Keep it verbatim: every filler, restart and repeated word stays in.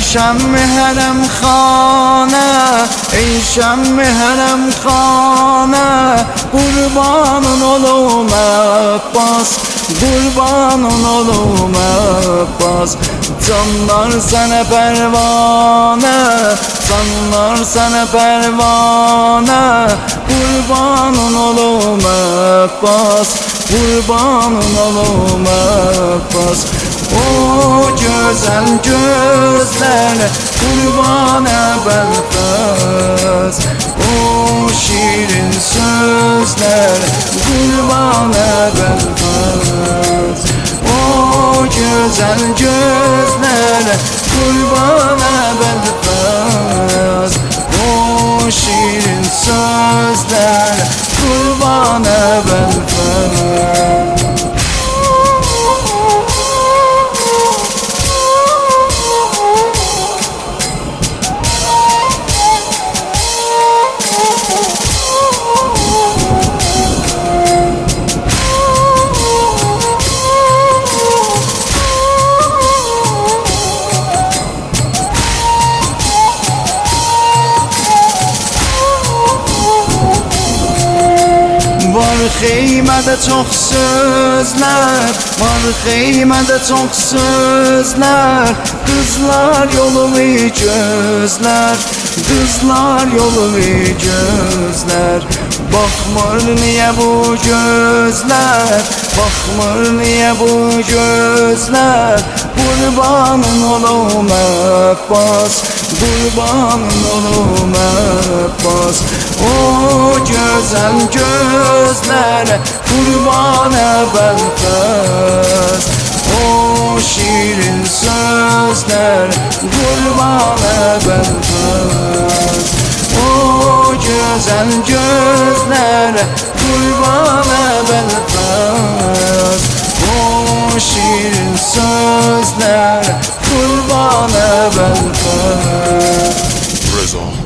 شمع حرم خانه ای شمع حرم خانه قربانın olum Abbas Kurbanın olum Abbas Canlar sana pervane Canlar sana pervane Kurbanın olum Abbas Kurbanın olum Abbas O güzel gözlerle kurbana Belfast O şirin sözlerle kurbana Belfast O güzel gözlerle kurbana Belfast O şirin sözlerle kurbana Belfast Var xeymede çok sözler Var xeymede çok sözler Kızlar yolumu gözler Kızlar yolumu gözler Bakmır niye bu gözler Bakmır niye bu gözler Kurbanın olum Abbas Kurbanın olum Abbas O güzel gözlere kurbana Belfast O şirin sözler kurbana Belfast O güzel gözlere kurbana Belfast O şirin sözler kurbana Belfast.